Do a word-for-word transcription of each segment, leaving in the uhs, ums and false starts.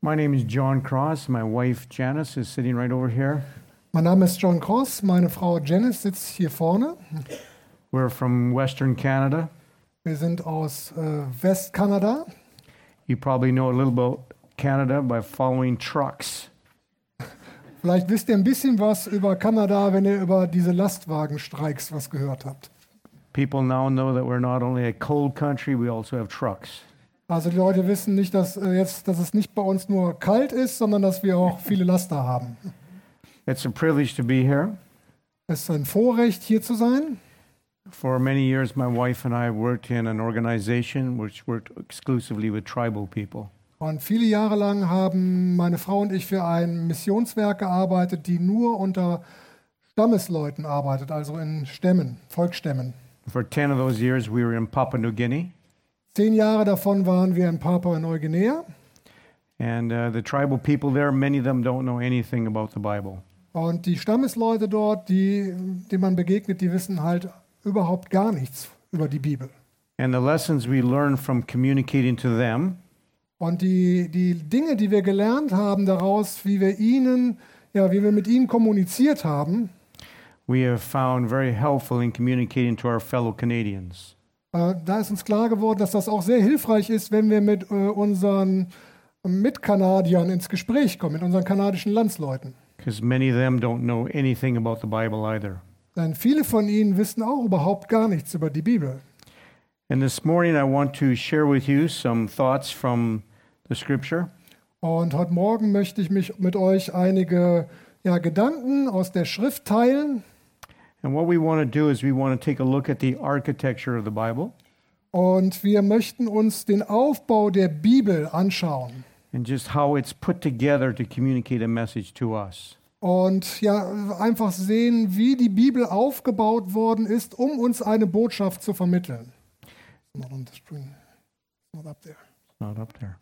My name is John Cross. My wife Janice is sitting right over here. Mein Name ist John Cross, meine Frau Janice sitzt hier vorne. We're from Western Canada. Wir sind aus äh, Westkanada. You probably know a little about Canada by following trucks. Vielleicht wisst ihr ein bisschen was über Kanada, wenn ihr über diese Lastwagenstreiks was gehört habt. People now know that we're not only a cold country, we also have trucks. Also die Leute wissen nicht, dass äh, jetzt, dass es nicht bei uns nur kalt ist, sondern dass wir auch viele Laster haben. It's a privilege to be here. Es ist ein Vorrecht, hier zu sein. For many years, my wife and I worked in an organization which worked exclusively with tribal people. Und viele Jahre lang haben meine Frau und ich für ein Missionswerk gearbeitet, die nur unter Stammesleuten arbeitet, also in Stämmen, Volksstämmen. For ten of those years, we were in Papua New Guinea. Zehn Jahre davon waren wir in Papua-Neuguinea. And uh, the tribal people there, many of them don't know anything about the Bible. Und die Stammesleute dort, die, denen man begegnet, die wissen halt überhaupt gar nichts über die Bibel. And the lessons we learn from communicating to them Und die, die Dinge, die wir gelernt haben daraus, wie wir ihnen, ja, wie wir mit ihnen kommuniziert haben, we have found very helpful in communicating to our fellow Canadians. äh, da ist uns klar geworden, dass das auch sehr hilfreich ist, wenn wir mit äh, unseren Mitkanadiern ins Gespräch kommen, mit unseren kanadischen Landsleuten. Because many of them don't know anything about the Bible either. Denn viele von ihnen wissen auch überhaupt gar nichts über die Bibel. And this morning I want to share with you some thoughts from the scripture. Und heute Morgen möchte ich mich mit euch einige ja, Gedanken aus der Schrift teilen. And what we want to do is we want to take a look at the architecture of the Bible. Und wir möchten uns den Aufbau der Bibel anschauen. And just how it's put together to communicate a message to us. Und ja, einfach sehen, wie die Bibel aufgebaut worden ist, um uns eine Botschaft zu vermitteln. Not on the screen. Not up there. It's not up there.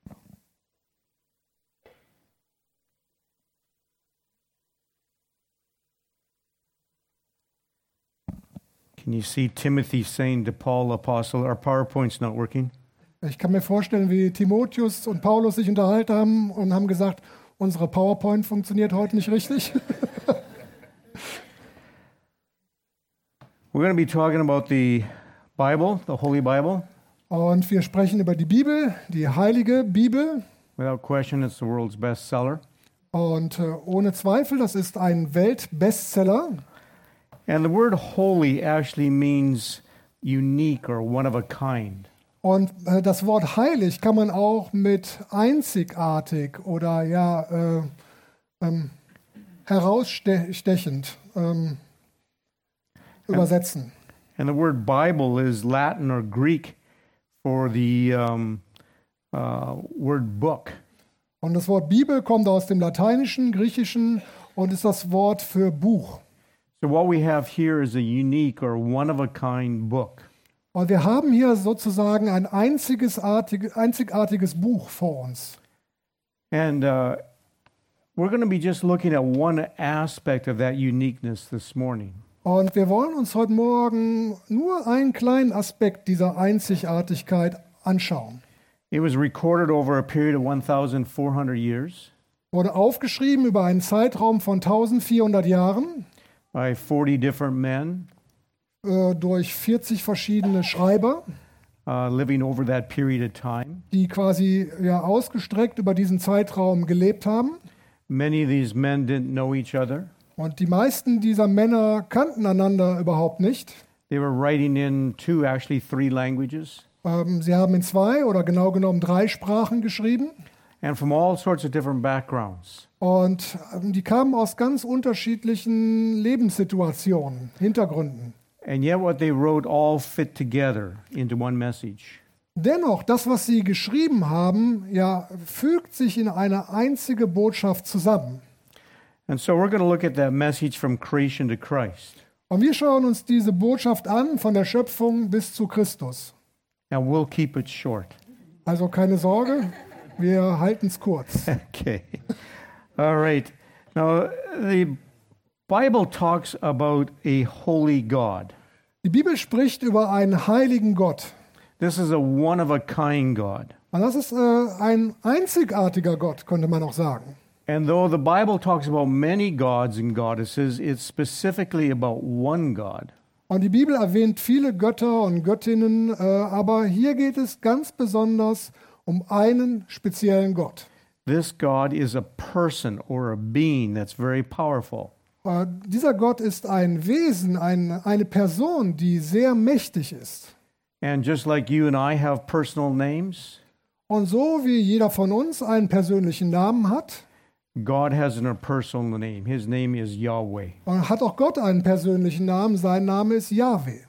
Can you see Timothy saying to Paul, apostle, our PowerPoint's not working? Ich kann mir vorstellen, wie Timotheus und Paulus sich unterhalten haben und haben gesagt, unsere PowerPoint funktioniert heute nicht richtig. We're going to be talking about the Bible, the Holy Bible. Und wir sprechen über die Bibel, die heilige Bibel. Without question, it's the world's bestseller. Und äh, ohne Zweifel, das ist ein Weltbestseller. And the word holy actually means unique or one of a kind. Und äh, das Wort heilig kann man auch mit einzigartig oder ja äh, ähm, herausstechend ähm, übersetzen. And the word Bible is Latin or Greek for the um, uh, word book. Und das Wort Bibel kommt aus dem Lateinischen, Griechischen und ist das Wort für Buch. So what we have here is a unique or one-of-a-kind book. Und wir haben hier sozusagen ein einziges artig, einzigartiges Buch vor uns. And uh, we're going to be just looking at one aspect of that uniqueness this morning. Und wir wollen uns heute Morgen nur einen kleinen Aspekt dieser Einzigartigkeit anschauen. It was recorded over a period of fourteen hundred years Wurde aufgeschrieben über einen Zeitraum von eintausendvierhundert Jahren by forty different men äh, durch vierzig verschiedene Schreiber, uh, living over that period of time. die quasi ja ausgestreckt über diesen Zeitraum gelebt haben. Many of these men didn't know each other. Und die meisten dieser Männer kannten einander überhaupt nicht. They were writing in two, actually three languages. Ähm, sie haben in zwei oder genau genommen drei Sprachen geschrieben. And from all sorts of different backgrounds. Und ähm, die kamen aus ganz unterschiedlichen Lebenssituationen, Hintergründen. And yet what they wrote all fit together into one message. Dennoch, das, was sie geschrieben haben, ja, fügt sich in eine einzige Botschaft zusammen. And so we're going to look at that message from creation to Christ. Und wir schauen uns diese Botschaft an, von der Schöpfung bis zu Christus. And we'll keep it short. Also keine Sorge, wir halten es kurz. Okay. All right. Now, the Bible talks about a holy God. Die Bibel spricht über einen heiligen Gott. This is a one-of-a-kind God. Und das ist äh, ein einzigartiger Gott, könnte man auch sagen. And though the Bible talks about many gods and goddesses, it's specifically about one God. Und die Bibel erwähnt viele Götter und Göttinnen, äh, aber hier geht es ganz besonders um einen speziellen Gott. This God is a person or a being that's very powerful. Äh, dieser Gott ist ein Wesen, ein, eine Person, die sehr mächtig ist. And just like you and I have personal names, Und so wie jeder von uns einen persönlichen Namen hat, God has a personal name. His name is Yahweh. und hat auch Gott einen persönlichen Namen. Sein Name ist Yahweh.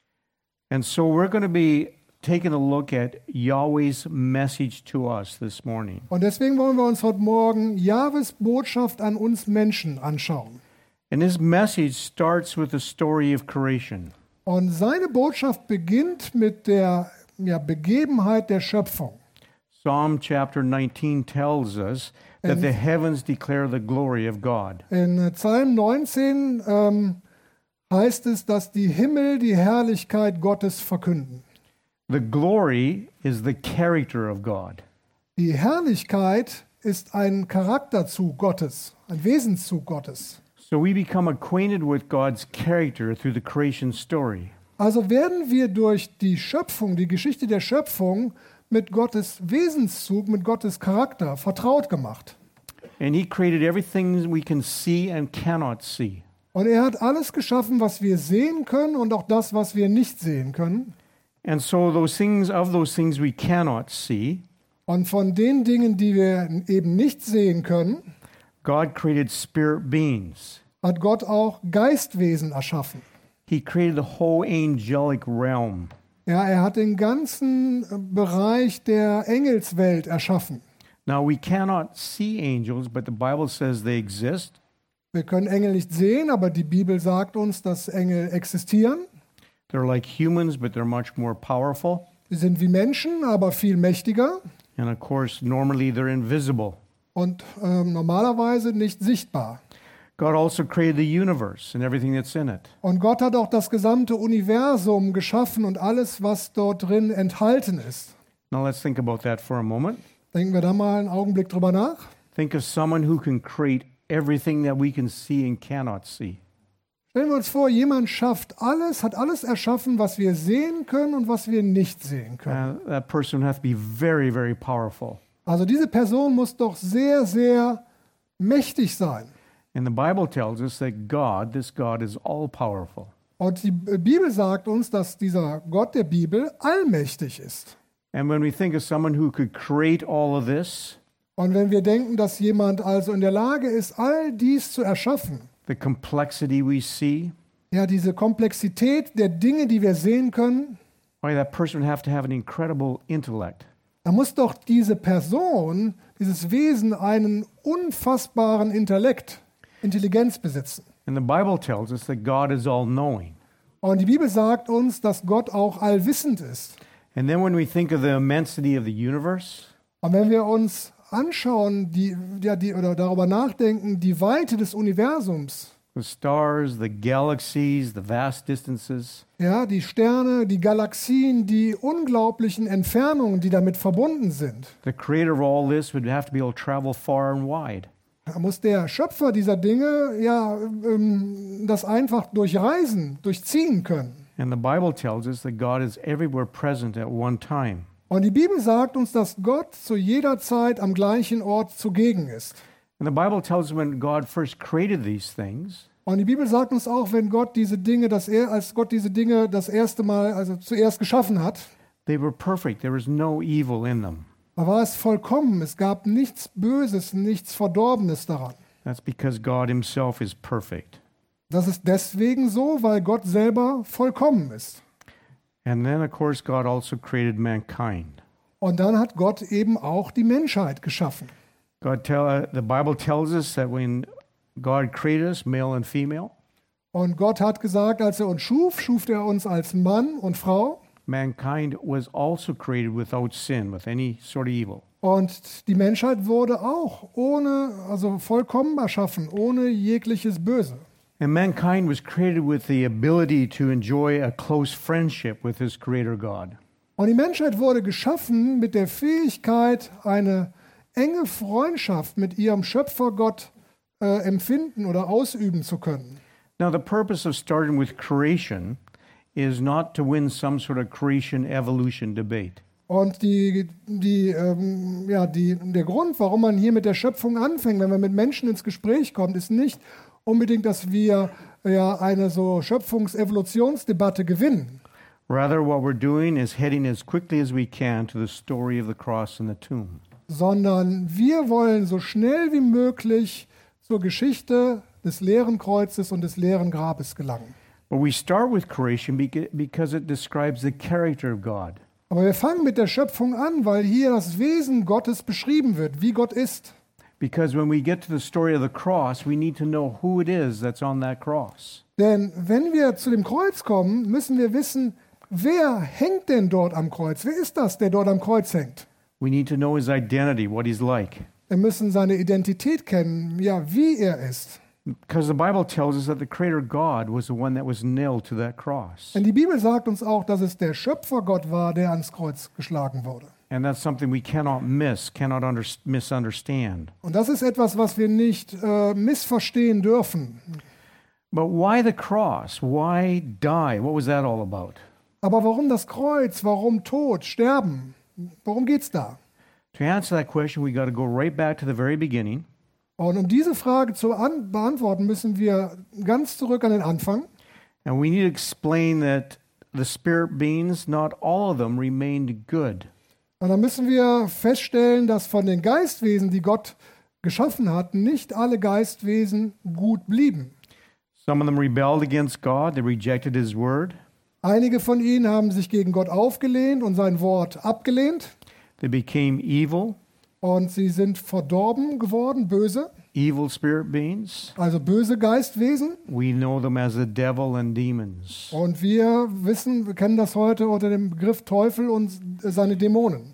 And so we're going to be taking a look at Yahweh's message to us this morning. Und deswegen wollen wir uns heute Morgen Jahwes Botschaft an uns Menschen anschauen. And this message starts with the story of creation. Und seine Botschaft beginnt mit der ja, Begebenheit der Schöpfung. Psalm chapter nineteen tells us that And- the heavens declare the glory of God. In Psalm neunzehn ähm, heißt es, dass die Himmel die Herrlichkeit Gottes verkünden. The glory is the character of God. Die Herrlichkeit ist ein Charakterzug Gottes, ein Wesenszug Gottes. So we become acquainted with God's character through the creation story. Also werden wir durch die Schöpfung, die Geschichte der Schöpfung mit Gottes Wesenszug, mit Gottes Charakter vertraut gemacht. And he created everything we can see and cannot see. Und er hat alles geschaffen, was wir sehen können und auch das, was wir nicht sehen können. And so those things of those things we cannot see, Und von den Dingen, die wir eben nicht sehen können, God created spirit beings. hat Gott auch Geistwesen erschaffen. He created the whole angelic realm. Ja, er hat den ganzen Bereich der Engelswelt erschaffen. Now we cannot see angels, but the Bible says they exist. Wir können Engel nicht sehen, aber die Bibel sagt uns, dass Engel existieren. They're like humans, but they're much more powerful. Sie sind wie Menschen, aber viel mächtiger And of course, normally they're invisible. und ähm, normalerweise nicht sichtbar. God also created the universe and everything that's in it. Und Gott hat auch das gesamte Universum geschaffen und alles, was dort drin enthalten ist. Now let's think about that for a moment. Denken wir da mal einen Augenblick drüber nach. Think of someone who can create everything that we can see and cannot see. Stellen wir uns vor, jemand schafft alles, hat alles erschaffen, was wir sehen können und was wir nicht sehen können. Uh, that person would have to be very, very powerful. Also diese Person muss doch sehr, sehr mächtig sein. And the Bible tells us that God, this God, is all powerful. Und die Bibel sagt uns, dass dieser Gott der Bibel allmächtig ist. And when we think of someone who could create all of this, Und wenn wir denken, dass jemand also in der Lage ist, all dies zu erschaffen, the complexity we see, ja, diese Komplexität der Dinge, die wir sehen können, why that person would have to have an incredible intellect. da muss doch diese Person, dieses Wesen einen unfassbaren Intellekt, Intelligenz besitzen. And the Bible tells us that God is all-knowing. Und die Bibel sagt uns, dass Gott auch allwissend ist. And then when we think of the immensity of the universe, Und wenn wir uns anschauen, die, ja, die, oder darüber nachdenken, die Weite des Universums, the stars, the galaxies, the vast distances, ja, die Sterne, die Galaxien, die unglaublichen Entfernungen, die damit verbunden sind, the creator of all this would have to be able to travel far and wide. da muss der Schöpfer dieser Dinge ja ähm, das einfach durchreisen, durchziehen können. And the Bible tells us that God is everywhere present at one time. Und die Bibel sagt uns, dass Gott zu jeder Zeit am gleichen Ort zugegen ist. And the Bible tells us when God first created these things, Und die Bibel sagt uns auch, wenn Gott diese Dinge, das er, als Gott diese Dinge das erste Mal, also zuerst geschaffen hat, they were perfect. There was no evil in them. da war es vollkommen. Es gab nichts Böses, nichts Verdorbenes daran. That's because God himself is perfect. Das ist deswegen so, weil Gott selber vollkommen ist. And then, of course, God also created mankind. Und dann hat Gott eben auch die Menschheit geschaffen. God tell, uh, the Bible tells us that when God created us, male and female, Und Gott hat gesagt, als er uns schuf, schuf er uns als Mann und Frau. mankind was also created without sin, with any sort of evil. Und die Menschheit wurde auch ohne, also vollkommen erschaffen, ohne jegliches Böse. And mankind was created with the ability to enjoy a close friendship with his creator God. Und die Menschheit wurde geschaffen mit der Fähigkeit, eine enge Freundschaft mit ihrem Schöpfergott äh, empfinden oder ausüben zu können. Now, the purpose of starting with creation is not to win some sort of creation-evolution debate. Und die, die, ähm, ja, die, der Grund, warum man hier mit der Schöpfung anfängt, wenn man mit Menschen ins Gespräch kommt, ist nicht unbedingt, dass wir ja eine so Schöpfungs-Evolutionsdebatte gewinnen. Rather, what we're doing is heading as quickly as we can to the story of the cross and the tomb. Sondern wir wollen so schnell wie möglich zur Geschichte des leeren Kreuzes und des leeren Grabes gelangen. But we start with creation because it describes the character of God. Aber wir fangen mit der Schöpfung an, weil hier das Wesen Gottes beschrieben wird, wie Gott ist. Because when we get to the story of the cross, we need to know who it is that's on that cross. Denn wenn wir zu dem Kreuz kommen, müssen wir wissen, wer hängt denn dort am Kreuz? Wer ist das, der dort am Kreuz hängt? We need to know his identity, what he's like. Wir müssen seine Identität kennen, ja, wie er ist. Because the Bible tells us that the creator God was the one that was nailed to that cross. Denn die Bibel sagt uns auch, dass es der Schöpfergott war, der ans Kreuz geschlagen wurde. And that's something we cannot miss, cannot under, misunderstand. Und das ist etwas, was wir nicht äh, missverstehen dürfen. But why the cross? Why die? What was that all about? Aber warum das Kreuz? Warum Tod, Sterben? Worum geht's da? To answer that question, we got to go right back to the very beginning. Und um diese Frage zu an- beantworten, müssen wir ganz zurück an den Anfang. And we need to explain that the spirit beings, not all of them, remained good. Und dann müssen wir feststellen, dass von den Geistwesen, die Gott geschaffen hat, nicht alle Geistwesen gut blieben. Some of them rebelled against God. They rejected his word. Einige von ihnen haben sich gegen Gott aufgelehnt und sein Wort abgelehnt. They became evil, Und sie sind verdorben geworden, böse, evil spirit beings. also böse Geistwesen. We know them as the devil and demons. Und wir wissen, wir kennen das heute unter dem Begriff Teufel und seine Dämonen.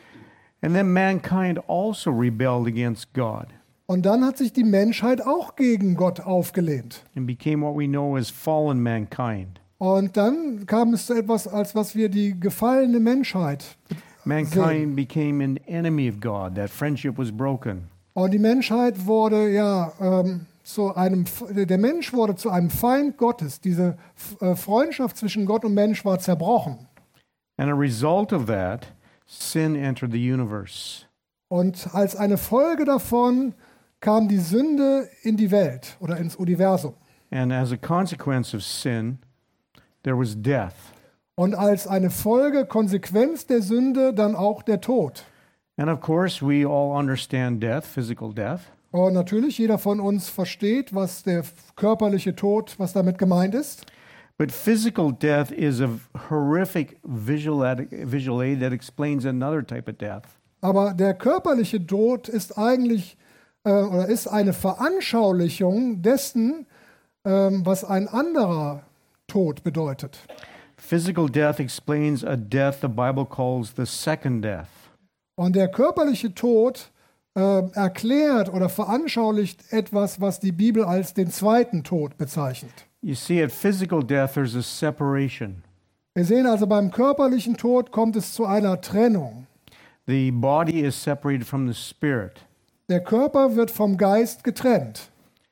And then mankind also rebelled against God Und dann hat sich die Menschheit auch gegen Gott aufgelehnt. and became what we know as fallen mankind. Und dann kam es zu etwas, als was wir die gefallene Menschheit. Mankind became an enemy of God. That friendship was broken. Und die Menschheit wurde ja ähm, zu einem, der Mensch wurde zu einem Feind Gottes. Diese äh, Freundschaft zwischen Gott und Mensch war zerbrochen. And a result of that, sin entered the universe. Und als eine Folge davon kam die Sünde in die Welt oder ins Universum. And as a consequence of sin, there was death. Und als eine Folge, Konsequenz der Sünde, dann auch der Tod. And of course, we all understand death, physical death. Und natürlich, jeder von uns versteht, was der körperliche Tod, was damit gemeint ist. But physical death is a horrific visual aid, visual aid that explains another type of death. Aber der körperliche Tod ist eigentlich äh, oder ist eine Veranschaulichung dessen, ähm, was ein anderer Tod bedeutet. Physical death explains a death the Bible calls the second death. Und der körperliche Tod äh, erklärt oder veranschaulicht etwas, was die Bibel als den zweiten Tod bezeichnet. You see, at physical death, there's a separation. Wir sehen also, beim körperlichen Tod kommt es zu einer Trennung. The body is separated from the spirit. Der Körper wird vom Geist getrennt.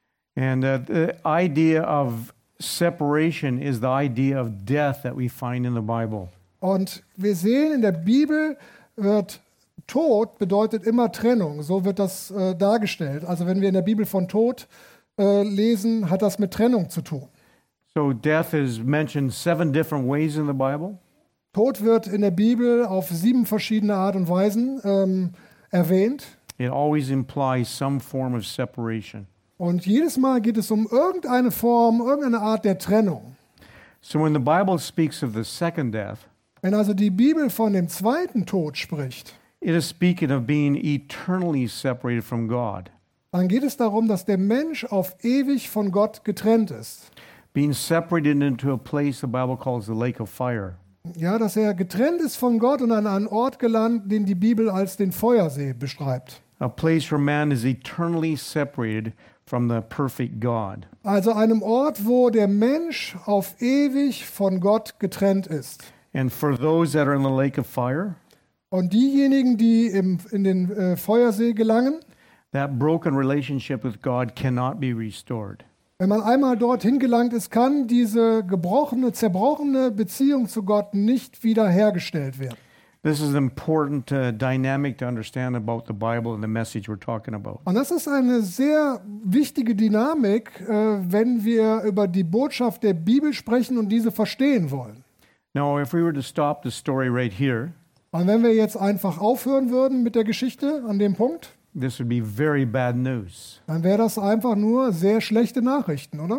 And uh, the idea of separation is the idea of death that we find in the Bible. Und wir sehen, in der Bibel wird Tod bedeutet immer Trennung. So wird das äh, dargestellt. Also wenn wir in der Bibel von Tod äh, lesen, hat das mit Trennung zu tun. So death is mentioned seven different ways in the Bible. Tod wird in der Bibel auf sieben verschiedene Art und Weisen ähm, erwähnt. It always implies some form of separation. Und jedes Mal geht es um irgendeine Form, irgendeine Art der Trennung. So when the Bible speaks of the second death, Wenn also die Bibel von dem zweiten Tod spricht, it is speaking of being eternally separated from God, dann geht es darum, dass der Mensch auf ewig von Gott getrennt ist. being separated into a place the Bible calls the lake of fire. Ja, dass er getrennt ist von Gott und an einen Ort gelangt, den die Bibel als den Feuersee beschreibt. A place where man is eternally separated from the perfect God. Also einem Ort, wo der Mensch auf ewig von Gott getrennt ist. And for those that are in the lake of fire, Und diejenigen, die im, in den äh, Feuersee gelangen, that broken relationship with God cannot be restored. wenn man einmal dorthin gelangt ist, kann diese gebrochene, zerbrochene Beziehung zu Gott nicht wiederhergestellt werden. This is an important uh, dynamic to understand about the Bible and the message we're talking about. Und das ist eine sehr wichtige Dynamik, äh, wenn wir über die Botschaft der Bibel sprechen und diese verstehen wollen. Now, if we were to stop the story right here, Und wenn wir jetzt einfach aufhören würden mit der Geschichte an dem Punkt, this would be very bad news. dann wäre das einfach nur sehr schlechte Nachrichten, oder?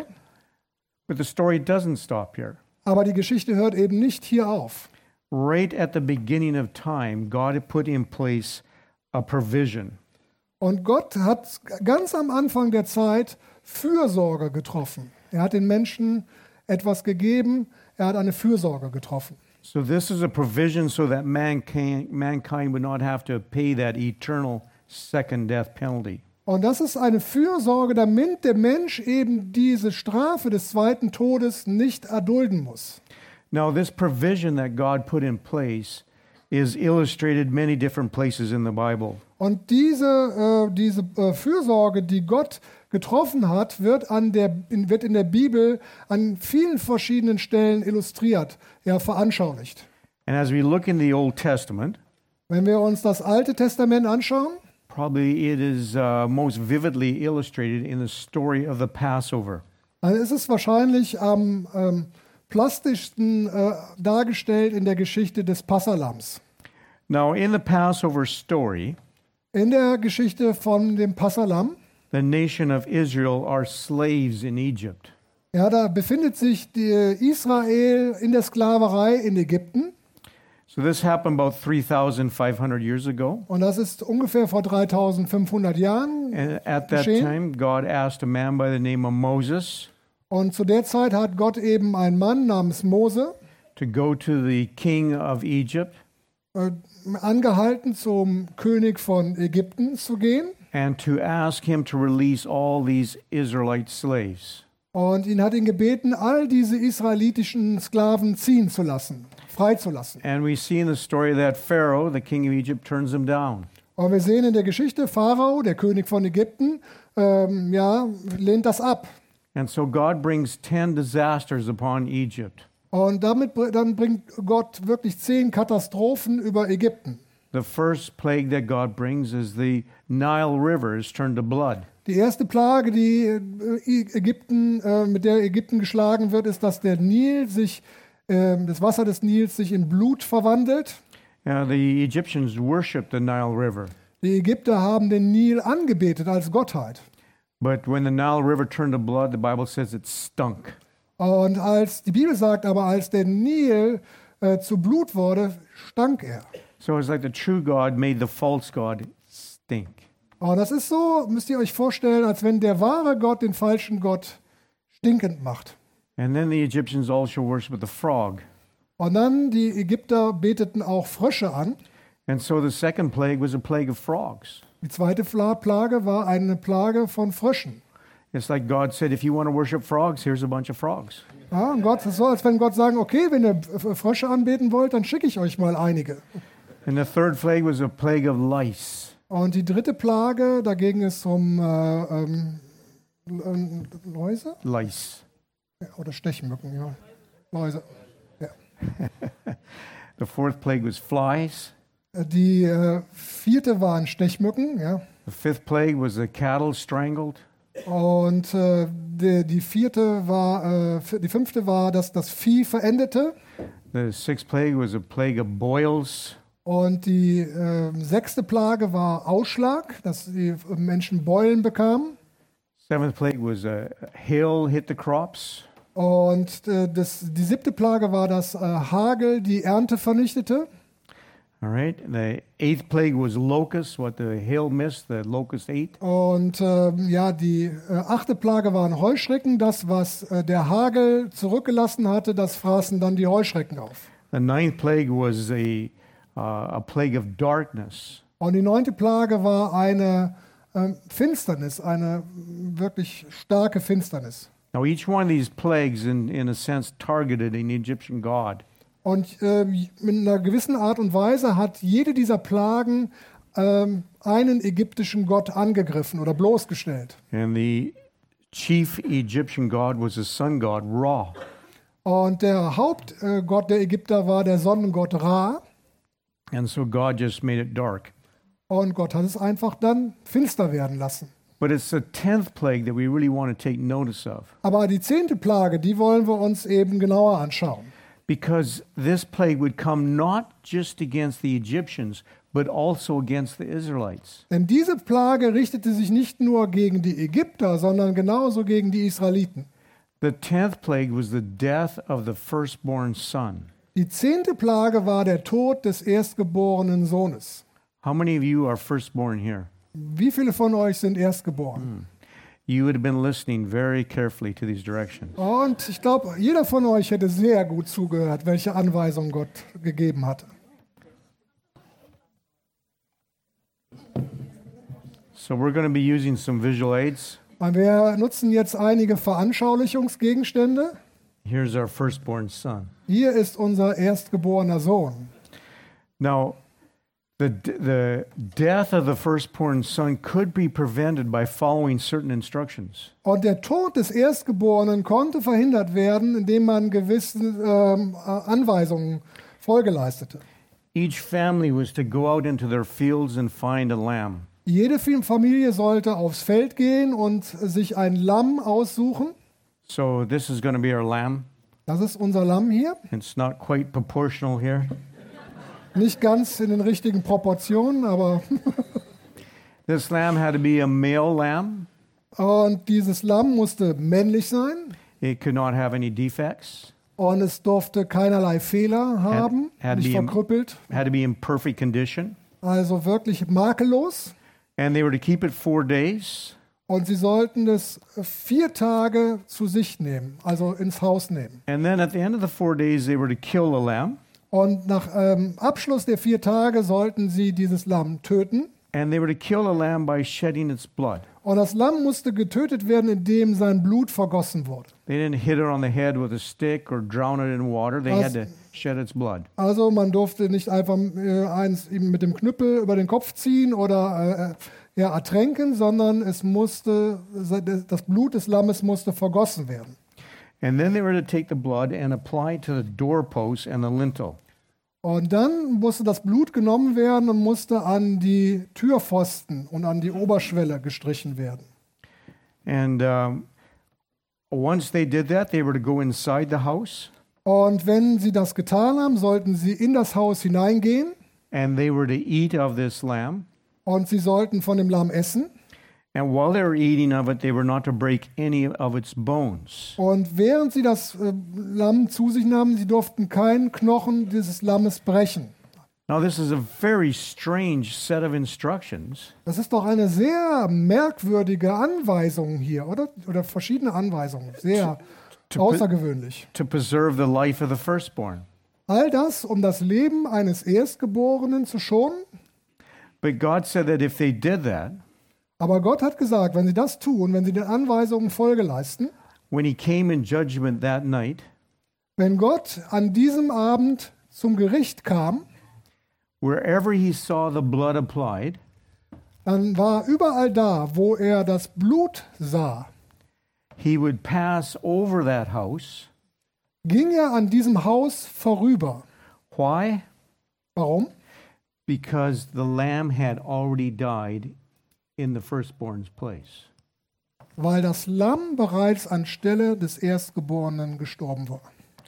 But the story doesn't stop here. Aber die Geschichte hört eben nicht hier auf. Right at the beginning of time, God had put in place a provision. Und Gott hat ganz am Anfang der Zeit Fürsorge getroffen. Er hat den Menschen etwas gegeben, er hat eine Fürsorge getroffen. So this is a provision so that mankind, mankind would not have to pay that eternal second death penalty. Und das ist eine Fürsorge, damit der Mensch eben diese Strafe des zweiten Todes nicht erdulden muss. Now, this provision that God put in place is illustrated many different places in the Bible. Und diese, äh, diese äh, Fürsorge, die Gott getroffen hat, wird, an der, in, wird in der Bibel an vielen verschiedenen Stellen illustriert, ja, veranschaulicht. And as we look in the Old Testament, Wenn wir uns das Alte Testament anschauen, probably it is uh, most vividly illustrated in the story of the Passover. dann ist es wahrscheinlich am ähm, plastischsten äh, dargestellt in der Geschichte des Passalams. Now, in the Passover story, In der Geschichte von dem Passalam, the nation of Israel are slaves in Egypt. ja, da befindet sich die Israel in der Sklaverei in Ägypten. So this happened about three thousand five hundred years ago. Und das ist ungefähr vor dreitausendfünfhundert Jahren And at that geschehen. time, God asked a man by the name of Moses Und zu der Zeit hat Gott eben einen Mann namens Mose to go to the king of Egypt äh, angehalten, zum König von Ägypten zu gehen. and to ask him to release all these Israelite slaves. Und ihn hat ihn gebeten, all diese israelitischen Sklaven ziehen zu lassen, freizulassen. And we see in the story that Pharaoh, the king of Egypt, turns them down. Und wir sehen in der Geschichte, Pharao, der König von Ägypten, ähm, ja, lehnt das ab. And so God brings ten disasters upon Egypt. Und damit br- dann bringt Gott wirklich zehn Katastrophen über Ägypten. The first plague that God brings is the Nile River is turned to blood. Die erste Plage, die äh, Ägypten, äh, mit der Ägypten geschlagen wird, ist, dass der Nil sich, äh, das Wasser des Nils sich in Blut verwandelt. Now, the Egyptians worshiped the Nile River. Die Ägypter haben den Nil angebetet als Gottheit. But when the Nile River turned to blood, the Bible says it stunk. Und als die Bibel sagt aber, als der Nil äh, zu Blut wurde, stank er. So it's like the true God made the false God stink. Und das ist so, müsst ihr euch vorstellen, als wenn der wahre Gott den falschen Gott stinkend macht. And then the Egyptians also worshiped the frog. Und dann die Ägypter beteten auch Frösche an. And so the second plague was a plague of frogs. Die zweite Fla- Plage war eine Plage von Fröschen. It's like God said, if you want to worship frogs, here's a bunch of frogs. Ja, und Gott, es ist so, als wenn Gott sagen, okay, wenn ihr F- Frösche anbeten wollt, dann schicke ich euch mal einige. And the third plague was a plague of lice. Und die dritte Plage, da ging es um äh, ähm, ähm, Läuse Lice. ja, oder Stechmücken, ja. Läuse. Ja. The fourth plague was flies. Die äh, vierte waren Stechmücken, ja. The fifth plague was the cattle strangled. Und äh, die, die vierte war, äh, f- die fünfte war, dass das Vieh verendete. The sixth plague was a plague of boils. Und die äh, sechste Plage war Ausschlag, dass die Menschen Beulen bekamen. Seventh plague was a hail hit the crops. Und äh, das, die siebte Plage war, dass äh, Hagel die Ernte vernichtete. All right. The eighth plague was locusts, what the hail missed, the locust ate. Und ähm, ja, die äh, achte Plage waren Heuschrecken. Das, was äh, der Hagel zurückgelassen hatte, das fraßen dann die Heuschrecken auf. The ninth plague was a, uh, a plague of darkness. Und die neunte Plage war eine ähm, Finsternis, eine wirklich starke Finsternis. Now, each one of these plagues, in, in a sense, targeted an Egyptian god. Und äh, mit einer gewissen Art und Weise hat jede dieser Plagen ähm, einen ägyptischen Gott angegriffen oder bloßgestellt. And the chief Egyptian god was the sun god Ra. Und der Hauptgott der Ägypter war der Sonnengott Ra. And so God just made it dark. Und Gott hat es einfach dann finster werden lassen. But it's the tenth plague that we really want to take notice of. Aber die zehnte Plage, die wollen wir uns eben genauer anschauen. Because this plague would come not just against the Egyptians, but also against the Israelites. Denn diese Plage richtete sich nicht nur gegen die Ägypter, sondern genauso gegen die Israeliten. The tenth plague was the death of the firstborn son. Die zehnte Plage war der Tod des erstgeborenen Sohnes. How many of you are firstborn here? Wie viele von euch sind erstgeboren? You would have been listening very carefully to these directions. Und ich glaube, jeder von euch hätte sehr gut zugehört, welche Anweisungen Gott gegeben hatte. So we're going to be using some visual aids. Und wir nutzen jetzt einige Veranschaulichungsgegenstände. Here's our firstborn son. Hier ist unser erstgeborener Sohn. Now, the the death of the firstborn son could be prevented by following certain instructions. Und der Tod des Erstgeborenen konnte verhindert werden, indem man gewisse ähm, Anweisungen Folge leistete. Each family was to go out into their fields and find a lamb. Jede Familie sollte aufs Feld gehen und sich ein Lamm aussuchen. So this is going to be our lamb. Das ist unser Lamm hier. It's not quite proportional here. Nicht ganz in den richtigen Proportionen, aber This lamb had to be a male lamb. und dieses Lamm musste männlich sein It could not have any defects. und es durfte keinerlei Fehler haben, had nicht to be in- verkrüppelt, Had to be in perfect condition. also wirklich makellos. And they were to keep it four days. Und sie sollten es vier Tage zu sich nehmen, also ins Haus nehmen. And then at the end of the four days, they were to kill the lamb. Und nach ähm, Abschluss der vier Tage sollten sie dieses Lamm töten. And they were to kill the lamb by shedding its blood. Und das Lamm musste getötet werden, indem sein Blut vergossen wurde. They didn't hit it on the head with a stick or drown it in water. They had to shed its blood. Also man durfte nicht einfach äh, eins ihm mit dem Knüppel über den Kopf ziehen oder äh, ja, ertränken, sondern es musste, das Blut des Lammes musste vergossen werden. And then they were to take the blood and apply it to the doorpost and the lintel. Und dann musste das Blut genommen werden und musste an die Türpfosten und an die Oberschwelle gestrichen werden. And um, once they did that, they were to go inside the house Und wenn sie das getan haben, sollten sie in das Haus hineingehen and they were to eat of this lamb. und sie sollten von dem Lamm essen. And while they were eating of it, they were not to break any of its bones. Und während sie das äh, Lamm zu sich nahmen, sie durften keinen Knochen dieses Lammes brechen. Now, this is a very strange set of instructions. Das ist doch eine sehr merkwürdige Anweisung hier, oder? Oder verschiedene Anweisungen. Sehr to, außergewöhnlich. to preserve the life of the firstborn. All das, um das Leben eines Erstgeborenen zu schonen. But God said that if they did that, Aber Gott hat gesagt, wenn sie das tun, wenn sie den Anweisungen Folge leisten, when he came in judgment that night, wenn Gott an diesem Abend zum Gericht kam, wherever he saw the blood applied, dann war überall da, wo er das Blut sah, he would pass over that house. ging er an diesem Haus vorüber. Why? Warum? Because the lamb had already died in the firstborn's place. Weil das Lamm bereits anstelle des Erstgeborenen gestorben war.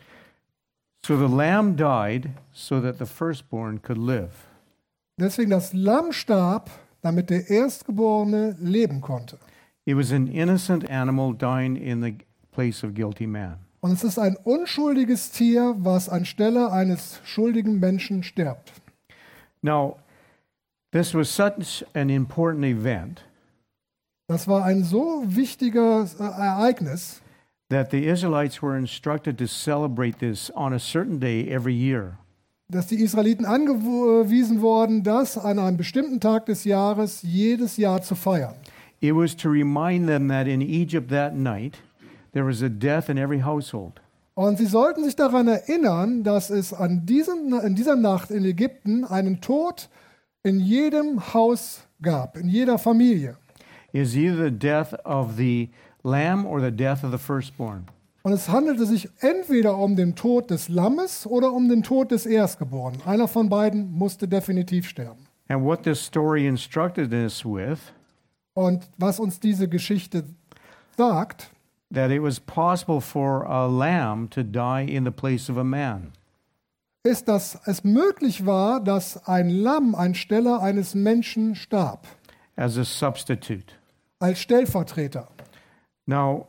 So the lamb died so that the firstborn could live. Deswegen das Lamm starb, damit der Erstgeborene leben konnte. It was an innocent animal dying in the place of guilty man. Und es ist ein unschuldiges Tier, was anstelle eines schuldigen Menschen stirbt. Now, this was such an important event Das war ein so wichtiges äh, Ereignis, that the Israelites were instructed to celebrate this on a certain day every year. dass die Israeliten angewiesen wurden, das an einem bestimmten Tag des Jahres jedes Jahr zu feiern. It was to remind them that in Egypt that night there was a death in every household. Und sie sollten sich daran erinnern, dass es an diesem, in dieser Nacht in Ägypten einen Tod in jedem Haus gab, in jeder Familie. Is either the death of the lamb or the death of the firstborn. Und es handelte sich entweder um den Tod des Lammes oder um den Tod des Erstgeborenen. Einer von beiden musste definitiv sterben. And what this story instructed us with, Und was uns diese Geschichte sagt, that it was possible for a lamb to die in the place of a man. ist, dass es möglich war, dass ein Lamm anstelle eines Menschen starb, As a substitute. als Stellvertreter. Now,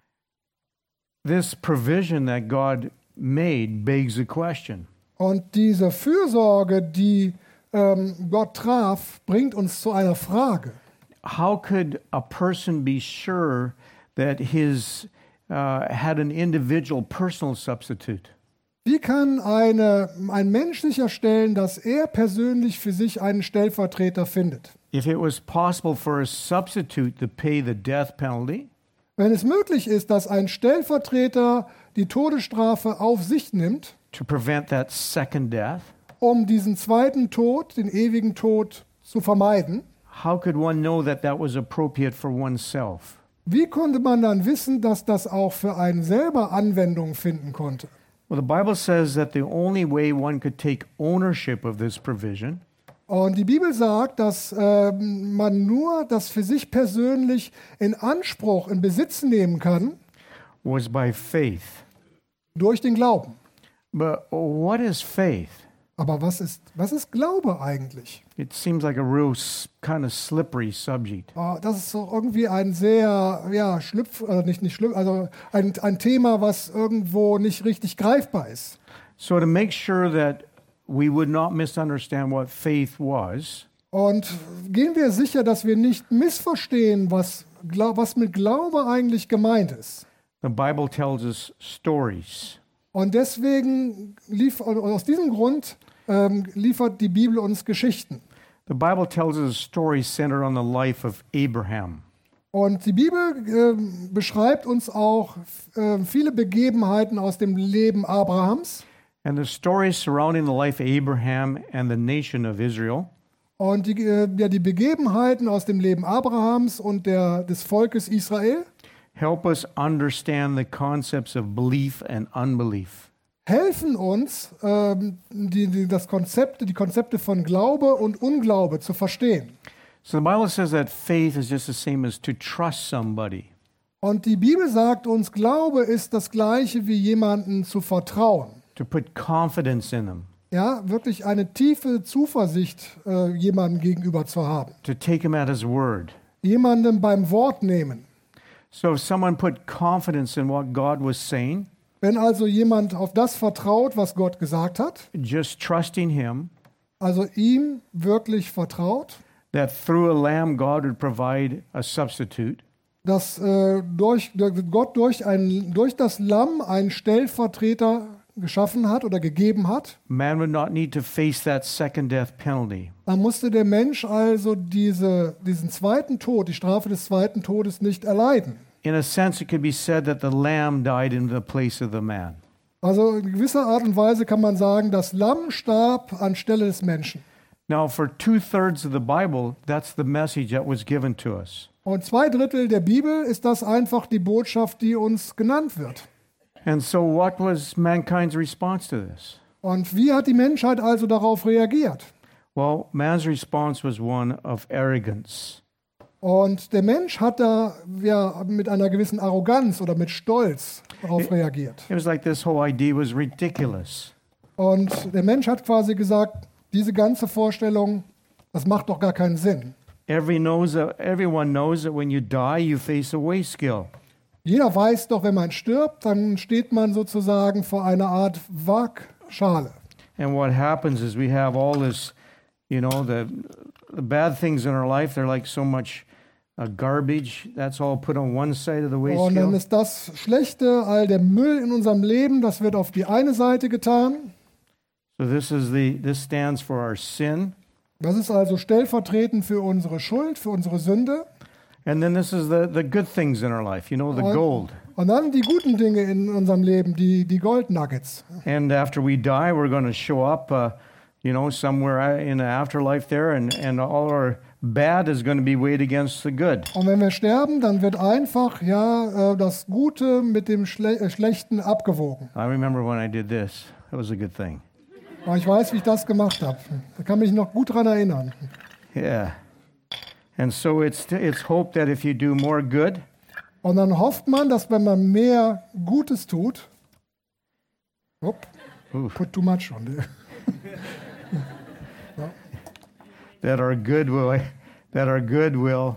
this provision that God made begs a question. Und diese Fürsorge, die ähm, Gott traf, bringt uns zu einer Frage. How could a person be sure that his uh, had an individual personal substitute? Wie kann eine, ein Mensch sicherstellen, dass er persönlich für sich einen Stellvertreter findet? If it was possible for a substitute to pay the death penalty, Wenn es möglich ist, dass ein Stellvertreter die Todesstrafe auf sich nimmt, to prevent that second death, um diesen zweiten Tod, den ewigen Tod, zu vermeiden, how could one know that that was appropriate for oneself? wie konnte man dann wissen, dass das auch für einen selber Anwendung finden konnte? Well, the Bible says that the only way one could take ownership of this provision Und die Bibel sagt, dass äh, man nur das für sich persönlich in Anspruch, in Besitz nehmen kann, was by faith. durch den Glauben. But what is faith? Aber was ist, was ist Glaube eigentlich? It seems like a real s- kind of slippery subject. Oh, das ist so irgendwie ein sehr, ja, schlüpf, also nicht, nicht schlüpf, also ein, ein Thema, was irgendwo nicht richtig greifbar ist. So to make sure that we would not misunderstand what faith was, Und gehen wir sicher, dass wir nicht missverstehen, was, Glau- was mit Glaube eigentlich gemeint ist. the Bible tells us stories. Und deswegen lief, und aus diesem Grund ähm, liefert die Bibel uns Geschichten. The Bible tells us a story centered on the life of Abraham. Und die Bibel ähm, beschreibt uns auch äh, viele Begebenheiten aus dem Leben Abrahams. And the stories surrounding the life of Abraham and the nation of Israel Und die, äh, ja, die Begebenheiten aus dem Leben Abrahams und der, des Volkes Israel help us understand the concepts of belief and unbelief. helfen uns, ähm, die, die, das Konzept, die Konzepte von Glaube und Unglaube zu verstehen. So the Bible says that faith is just the same as to trust somebody. Und die Bibel sagt uns, Glaube ist das Gleiche wie jemanden zu vertrauen. To put confidence in them, Ja, wirklich eine tiefe Zuversicht äh, jemandem gegenüber zu haben. to take him at his word. Jemandem beim Wort nehmen. So if someone put confidence in what God was saying, Wenn also jemand auf das vertraut, was Gott gesagt hat, just trusting him, also ihm wirklich vertraut, that through a lamb God would provide a substitute, dass äh, durch, Gott durch, ein, durch das Lamm einen Stellvertreter geschaffen hat oder gegeben hat, man would not need to face that second death penalty. dann musste der Mensch also diese, diesen zweiten Tod, die Strafe des zweiten Todes nicht erleiden. In a sense, it could be said that the lamb died in the place of the man. Also in gewisser Art und Weise kann man sagen, das Lamm starb anstelle des Menschen. Now, for two-thirds of the Bible, that's the message that was given to us. Und zwei Drittel der Bibel ist das einfach die Botschaft, die uns genannt wird. And so what was mankind's response to this? Und wie hat die Menschheit also darauf reagiert? Well, man's response was one of arrogance. Und der Mensch hat da ja mit einer gewissen Arroganz oder mit Stolz darauf reagiert. It was like this whole idea was ridiculous. Und der Mensch hat quasi gesagt, diese ganze Vorstellung, das macht doch gar keinen Sinn. Every knows that, everyone knows that when you die, you face a weigh-scale. Jeder weiß doch, wenn man stirbt, dann steht man sozusagen vor einer Art Waagschale. And what happens is we have all this, you know, the, the bad things in our life, they're like so much uh, garbage. That's all put on one side of the Und dann weigh-scale. ist das Schlechte, all der Müll in unserem Leben, das wird auf die eine Seite getan. So this is the this stands for our sin. Das ist also stellvertretend für unsere Schuld, für unsere Sünde. And then this is the, the good things in our life, you know, the Und- gold. Und dann die guten Dinge in unserem Leben, die, die Gold Nuggets. And after we die, we're going to show up, uh, you know, somewhere in the afterlife there, and, and all our bad is going to be weighed against the good. Und wenn wir sterben, dann wird einfach ja äh, das Gute mit dem Schle äh, Schlechten abgewogen. I remember when I did this. That was a good thing. Aber ich weiß, wie ich das gemacht habe. Da kann mich noch gut dran erinnern. Yeah. And so it's, it's hope that if you do more good, Und dann hofft man, dass wenn man mehr Gutes tut, Upp, Oof. put too much on there. that our good will, that our good will,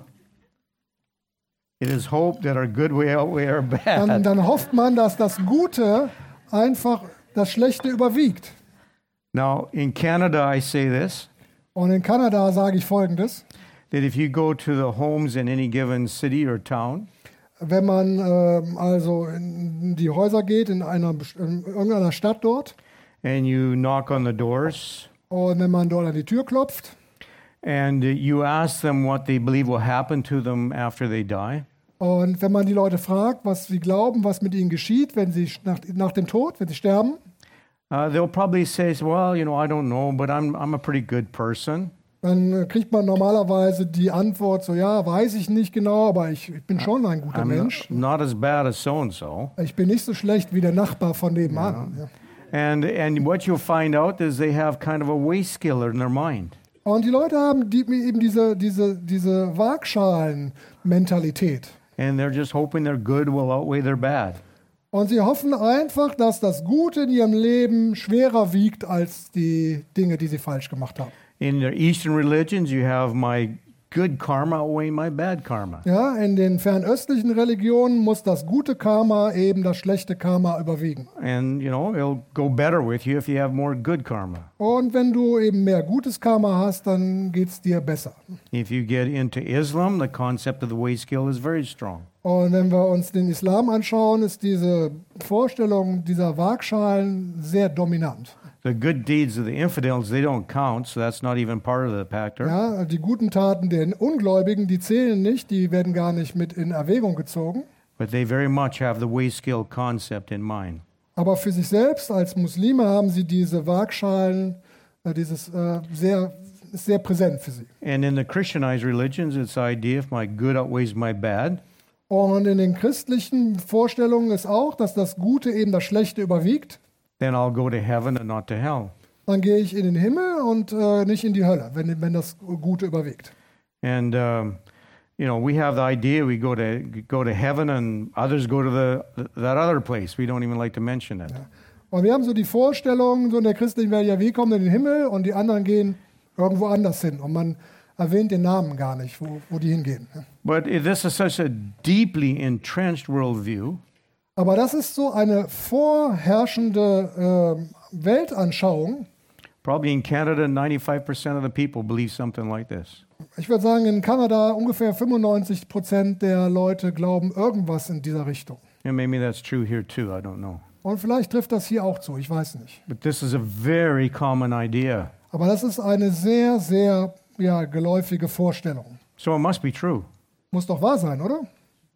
it is hope that our good will outweigh our Dann, bad. dann hofft man, dass das Gute einfach das Schlechte überwiegt. Now, in Canada, I say this, Und in Kanada sage ich Folgendes. that if you go to the homes in any given city or town, Wenn man ähm, also in die Häuser geht, in, einer, best- in irgendeiner Stadt dort, and you knock on the doors, und wenn man dort an die Tür klopft, and you ask them what they believe will happen to them after they die, und wenn man die Leute fragt, was sie glauben, was mit ihnen geschieht, wenn sie nach, nach dem Tod, wenn sie sterben, uh, they'll probably say, well, you know, I don't know, but I'm, I'm a pretty good person. dann äh, kriegt man normalerweise die Antwort so, ja, weiß ich nicht genau, aber ich, ich bin schon ein guter I'm Mensch. not, not as bad as so-and-so. Ich bin nicht so schlecht wie der Nachbar von nebenan. Ja. And, and what you'll find out is they have kind of a weigh scale in their mind. Und die Leute haben die, eben diese, diese, diese Waagschalen-Mentalität. And they're just hoping their good will outweigh their bad. Und sie hoffen einfach, dass das Gute in ihrem Leben schwerer wiegt als die Dinge, die sie falsch gemacht haben. In the Eastern religions, you have my good karma outweighing my bad karma. Ja, in den fernöstlichen Religionen muss das gute Karma eben das schlechte Karma überwiegen. And, you know, it'll go better with you if you have more good karma. Und wenn du eben mehr gutes Karma hast, dann geht es dir besser. If you get into Islam, the concept of the weigh scale is very strong. Und wenn wir uns den Islam anschauen, ist diese Vorstellung dieser Waagschalen sehr dominant. The good deeds of the infidels, they don't count, so that's not even part of the factor. Ja, die guten Taten der Ungläubigen, die zählen nicht, die werden gar nicht mit in Erwägung gezogen. But they very much have the weigh scale concept in mind. Aber für sich selbst als Muslime haben sie diese Waagschalen, äh, dieses äh, sehr, ist sehr präsent für sie. And in the Christianized religions, it's the idea if my good outweighs my bad, Und in den christlichen Vorstellungen ist auch, dass das Gute eben das Schlechte überwiegt. then I'll go to heaven and not to hell. Dann gehe ich in den Himmel und äh, nicht in die Hölle, wenn, wenn das Gute überwiegt. And um, you know, we have the idea we go to go to heaven and others go to the that other place. We don't even like to mention it. Und wir haben so die Vorstellung, so in der christlichen Welt, ja, wir kommen in den Himmel und die anderen gehen irgendwo anders hin. Und man erwähnt den Namen gar nicht, wo, wo die hingehen. But this is such a deeply entrenched worldview Aber das ist so eine vorherrschende äh, Weltanschauung. Probably in Canada, ninety-five percent of the people believe something like this. Ich würde sagen, in Kanada ungefähr fünfundneunzig Prozent der Leute glauben irgendwas in dieser Richtung. And maybe that's true here too, I don't know. Und vielleicht trifft das hier auch zu, ich weiß nicht. But this is a very common idea. Aber das ist eine sehr, sehr ja, geläufige Vorstellung. So it must be true, Muss doch wahr sein, oder?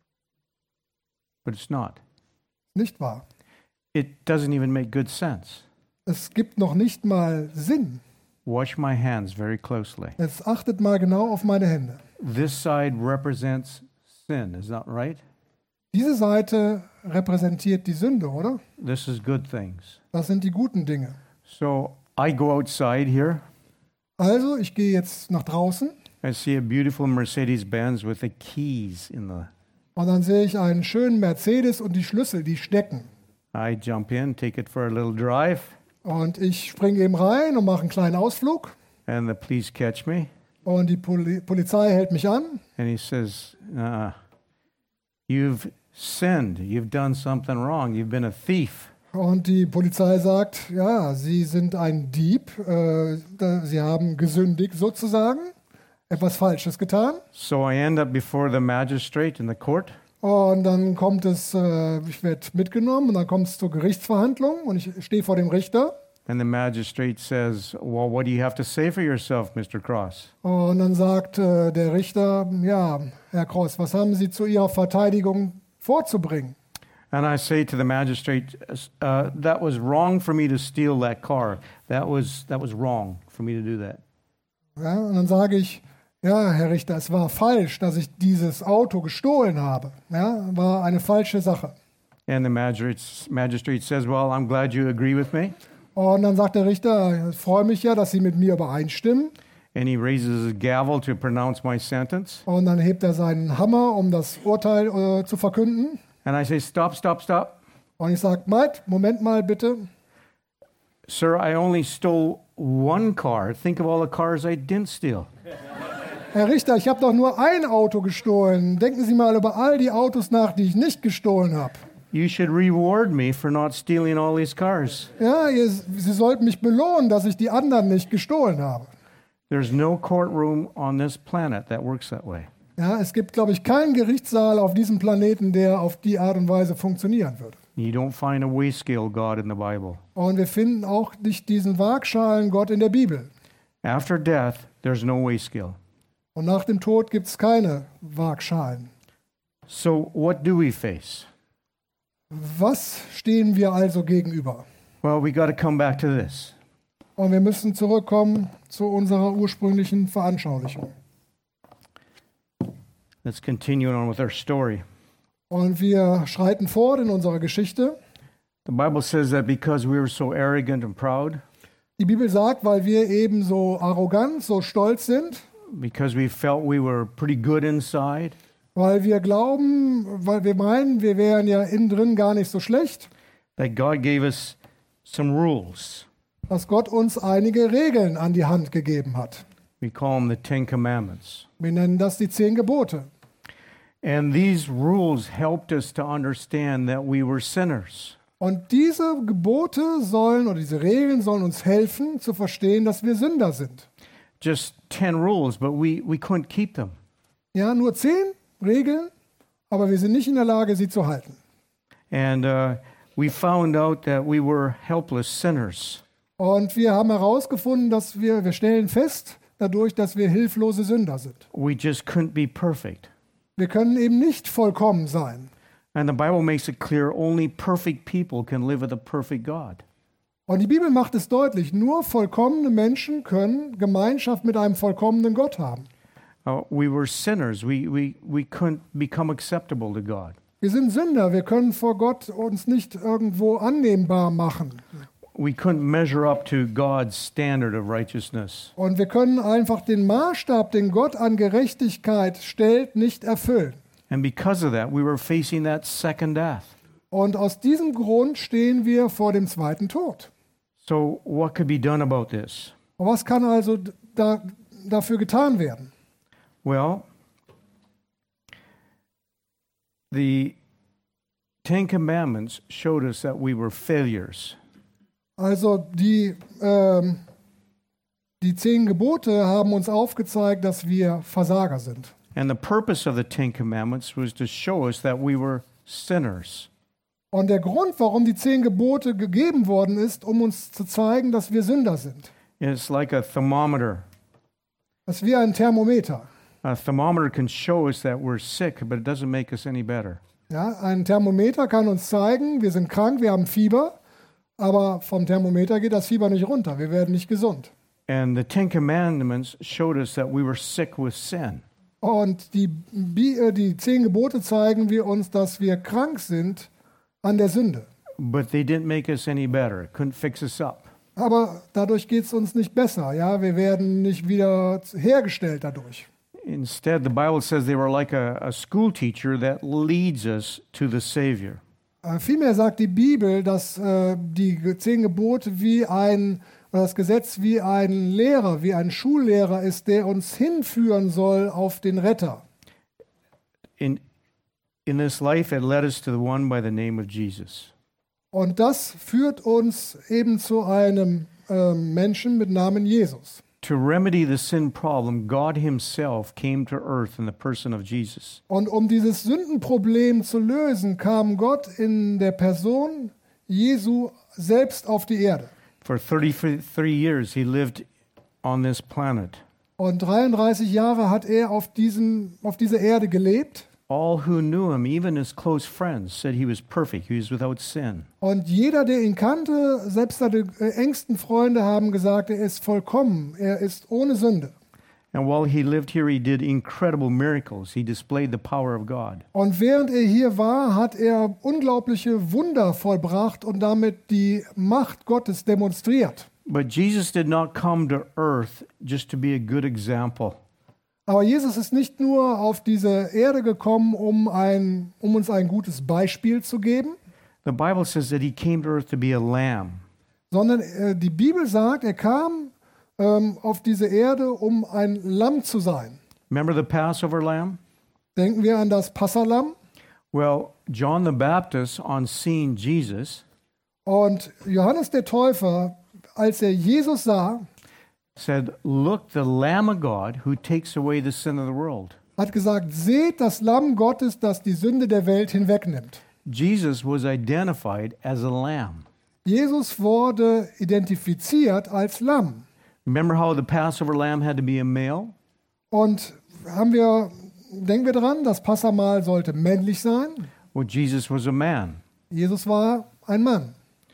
but it's not. Nicht wahr. It doesn't even make good sense. Es gibt noch nicht mal Sinn. Watch my hands very closely. Jetzt achtet mal genau auf meine Hände. This side represents sin, is that right? Diese Seite repräsentiert die Sünde, oder? This is good things. Das sind die guten Dinge. So I go outside here. Also, ich gehe jetzt nach draußen I see a beautiful Mercedes-Benz with the keys in the... und dann sehe ich einen schönen Mercedes und die Schlüssel, die stecken. I jump in, take it for a little drive, Und ich springe eben rein und mache einen kleinen Ausflug. and the police catch me. Und die Poli- Polizei hält mich an. And he says, uh, you've sinned. You've done something wrong. You've been a thief. Und die Polizei sagt, ja, Sie sind ein Dieb. Äh, da- Sie haben gesündigt sozusagen. Etwas Falsches getan. So I end up before the magistrate in the court. Und dann kommt es, äh, ich werde mitgenommen und dann kommt es zur Gerichtsverhandlung und ich stehe vor dem Richter. And the magistrate says, well, what do you have to say for yourself, Mister Cross? Und dann sagt äh, der Richter, ja, Herr Cross, was haben Sie zu Ihrer Verteidigung vorzubringen? And I say to the magistrate, uh, that was wrong for me to steal that car. That was, that was wrong for me to do that. Ja, und dann sage ich, ja, Herr Richter, es war falsch, dass ich dieses Auto gestohlen habe. Ja, war eine falsche Sache. And the magistrate, magistrate says, well, I'm glad you agree with me. Und dann sagt der Richter, ich freue mich ja, dass Sie mit mir übereinstimmen. And he raises his gavel to pronounce my sentence. Und dann hebt er seinen Hammer, um das Urteil äh, zu verkünden. And I say, stop, stop, stop. Und ich sage, Mike, Moment mal bitte. Sir, I only stole one car. Think of all the cars I didn't steal. Herr Richter, ich habe doch nur ein Auto gestohlen. Denken Sie mal über all die Autos nach, die ich nicht gestohlen habe. You should reward me for not stealing all these cars. Ja, ihr, Sie sollten mich belohnen, dass ich die anderen nicht gestohlen habe. There's no courtroom on this planet that works that way. Ja, es gibt, glaube ich, keinen Gerichtssaal auf diesem Planeten, der auf die Art und Weise funktionieren würde. You don't find a weigh scale God in the Bible. Und wir finden auch nicht diesen Waagschalen-Gott in der Bibel. After death, there's no weigh scale. Und nach dem Tod gibt es keine Waagschalen. So what do we face? Was stehen wir also gegenüber? Well, we got to come back to this. Und wir müssen zurückkommen zu unserer ursprünglichen Veranschaulichung. Let's continue on with our story. Und wir schreiten fort in unserer Geschichte. The Bible says that because we were so arrogant and proud, Die Bibel sagt, weil wir eben so arrogant, so stolz sind, because we felt we were pretty good inside, weil wir glauben, weil wir meinen, wir wären ja innen drin gar nicht so schlecht, that God gave us some rules. dass Gott uns einige Regeln an die Hand gegeben hat. We call them the Ten Commandments. Wir nennen das die zehn Gebote. And these rules helped us to understand that we were sinners. Und diese Gebote sollen oder diese Regeln sollen uns helfen zu verstehen, dass wir Sünder sind. Just ten rules, but we, we couldn't keep them. Ja, nur zehn Regeln, aber wir sind nicht in der Lage, sie zu halten. And uh, we found out that we were helpless sinners. Und wir haben herausgefunden, dass wir, wir stellen fest, dadurch, dass wir hilflose Sünder sind. We just couldn't be perfect. Wir können eben nicht vollkommen sein. And the Bible makes it clear only perfect people can live with a perfect God. Und die Bibel macht es deutlich, nur vollkommene Menschen können Gemeinschaft mit einem vollkommenen Gott haben. Uh, we were sinners. We, we, we couldn't become acceptable to God. Wir sind Sünder, wir können vor Gott uns nicht irgendwo annehmbar machen. We couldn't measure up to God's standard of righteousness. Und wir können einfach den Maßstab, den Gott an Gerechtigkeit stellt, nicht erfüllen. And because of that, we were facing that second death. Und aus diesem Grund stehen wir vor dem zweiten Tod. So what could be done about this? Und was kann also da, dafür getan werden? Well, the Ten Commandments showed us that we were failures. Also die, ähm, die zehn Gebote haben uns aufgezeigt, dass wir Versager sind. And the purpose of the Ten Commandments was to show us that we were sinners. Und der Grund, warum die zehn Gebote gegeben worden ist, um uns zu zeigen, dass wir Sünder sind. It's like a thermometer. Das ist wie ein Thermometer. A thermometer can show us that we're sick, but it doesn't make us any better. Ja, ein Thermometer kann uns zeigen, wir sind krank, wir haben Fieber, aber vom Thermometer geht das Fieber nicht runter, wir werden nicht gesund. And the Ten Commandments showed us that we were sick with sin. Und die, die zehn Gebote zeigen wir uns, dass wir krank sind an der Sünde. But they didn't make us any better. It couldn't fix us up. Aber dadurch geht es uns nicht besser. Ja, wir werden nicht wieder hergestellt dadurch. Instead, the Bible says they were like a, a school teacher that leads us to the Savior. Äh, vielmehr sagt die Bibel, dass äh, die zehn Gebote wie ein, oder das Gesetz wie ein Lehrer, wie ein Schullehrer ist, der uns hinführen soll auf den Retter. In, in this life, it led us to the one by the name of Jesus. Und das führt uns eben zu einem äh, Menschen mit Namen Jesus. To remedy the sin problem, God himself came to earth in the person of Jesus. Und um dieses Sündenproblem zu lösen, kam Gott in der Person Jesu selbst auf die Erde. For thirty-three years he lived on this planet. Und dreiunddreißig Jahre hat er auf, diesem, auf dieser Erde gelebt. All who knew him, even his close friends, said he was perfect. He was without sin. Und jeder, der ihn kannte, selbst seine äh, engsten Freunde haben gesagt, er ist vollkommen, er ist ohne Sünde. And while he lived here, he did incredible miracles. He displayed the power of God. Und während er hier war, hat er unglaubliche Wunder vollbracht und damit die Macht Gottes demonstriert. But Jesus did not come to earth just to be a good example. Aber Jesus ist nicht nur auf diese Erde gekommen, um, ein, um uns ein gutes Beispiel zu geben, The Bible says that he came to earth to be a lamb. sondern äh, die Bibel sagt, er kam ähm, auf diese Erde, um ein Lamm zu sein. Remember the Passover lamb? Denken wir an das Passahlamm. Well, John the Baptist, on seeing Jesus, Und Johannes der Täufer, als er Jesus sah, said, "Look, the Lamb of God who takes away the sin of the world." hat gesagt, seht das Lamm Gottes, das die Sünde der Welt hinwegnimmt. Jesus was identified as a lamb. Jesus wurde identifiziert als Lamm. Remember how the Passover lamb had to be a male? Und haben wir, denken wir dran, das Passamahl sollte männlich sein. Well, Jesus was a man. Jesus war ein Mann.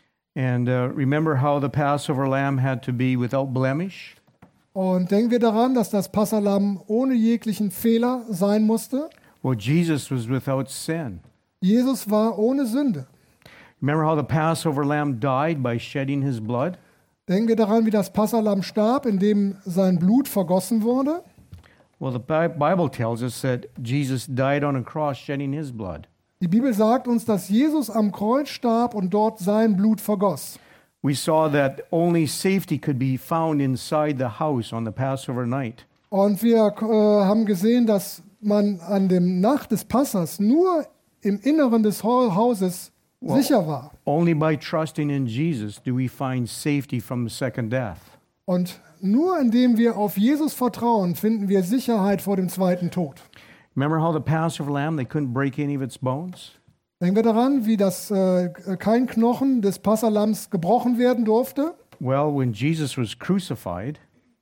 And uh, remember how the Passover lamb had to be without blemish? Und denken wir daran, dass das Passahlamm ohne jeglichen Fehler sein musste. Well, Jesus was without sin. Jesus war ohne Sünde. Remember how the Passover lamb died by shedding his blood? Denken wir daran, wie das Passahlamm starb, indem sein Blut vergossen wurde. Well, the Bi- Bible tells us that Jesus died on a cross shedding his blood. Die Bibel sagt uns, dass Jesus am Kreuz starb und dort sein Blut vergoss. We saw that only safety could be found inside the house on the Passover night. Und wir äh, haben gesehen, dass man an dem Nacht des Passas nur im Inneren des Hauses Wow. sicher war. Only by trusting in Jesus do we find safety from the second death. Und nur indem wir auf Jesus vertrauen, finden wir Sicherheit vor dem zweiten Tod. Remember how the Passover lamb, they couldn't break any of its bones? Denken wir daran, wie das äh, kein Knochen des Passalams gebrochen werden durfte, Well, when Jesus was crucified,